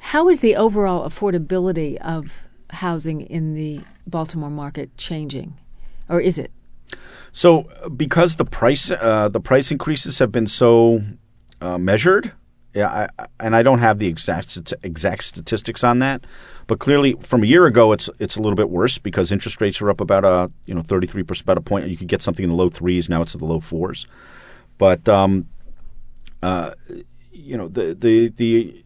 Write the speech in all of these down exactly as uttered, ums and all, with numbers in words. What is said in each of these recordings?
How is the overall affordability of housing in the Baltimore market changing, or is it? So, because the price uh, the price increases have been so uh, measured, yeah, I, and I don't have the exact exact statistics on that, but clearly from a year ago, it's it's a little bit worse because interest rates are up about a you know thirty three percent, about a point. You could get something in the low threes. Now it's in the low fours, but um, uh, you know the the the.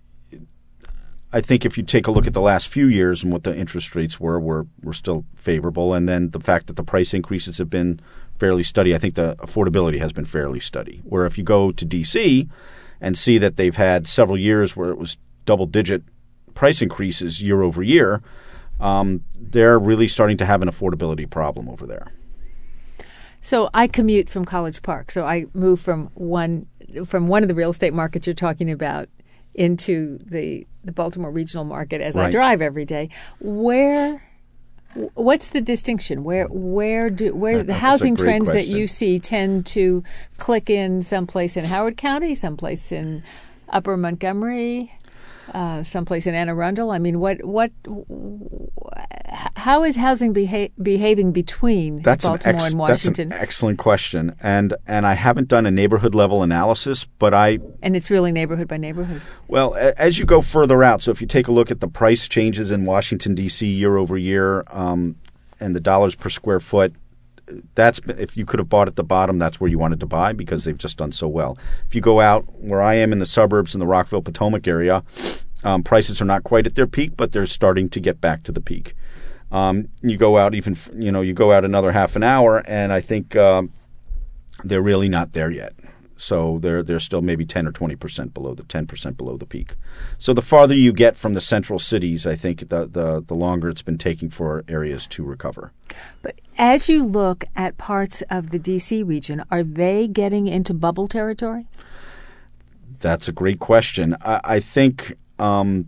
I think if you take a look at the last few years and what the interest rates were, were were still favorable, and then the fact that the price increases have been fairly steady. I think the affordability has been fairly steady. Where if you go to D C and see that they've had several years where it was double-digit price increases year over year, um, they're really starting to have an affordability problem over there. So I commute from College Park. So I move from one from one of the real estate markets you're talking about into the the Baltimore regional market as Right. I drive every day. Where, what's the distinction? Where where do where the That's a housing great trends that question. you see tend to click in someplace in Howard County, someplace in Upper Montgomery, uh, someplace in Anne Arundel? I mean, what what how is housing beha- behaving between That's Baltimore an ex- and Washington? That's an excellent question, and and I haven't done a neighborhood level analysis, but I And it's really neighborhood by neighborhood. well a- as you go further out. So if you take a look at the price changes in Washington D C year over year, um, and the dollars per square foot, that's been, if you could have bought at the bottom, that's where you wanted to buy because they've just done so well. If you go out where I am in the suburbs in the Rockville Potomac area, um, prices are not quite at their peak, but they're starting to get back to the peak. Um, you go out even, you know, you go out another half an hour, and I think um, they're really not there yet. So they're they're still maybe ten or twenty percent below the ten percent below the peak. So the farther you get from the central cities, I think the the, the longer it's been taking for areas to recover. But as you look at parts of the D C region, are they getting into bubble territory? That's a great question. I, I think. Um,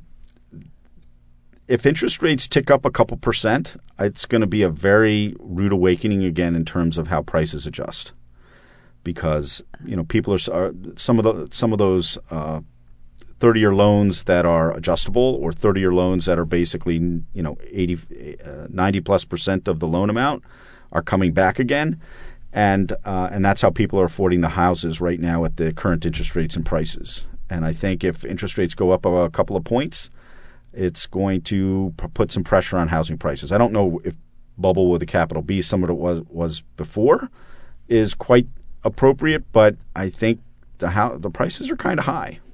If interest rates tick up a couple percent, it's going to be a very rude awakening again in terms of how prices adjust, because you know people are, are some of the some of those uh, thirty-year loans that are adjustable or thirty-year loans that are basically you know eighty, uh, ninety plus percent of the loan amount are coming back again, and uh, and that's how people are affording the houses right now at the current interest rates and prices. And I think if interest rates go up a couple of points, it's going to p- put some pressure on housing prices. I don't know if bubble with a capital B, some of it was was before, is quite appropriate, but I think the how, the prices are kind of high.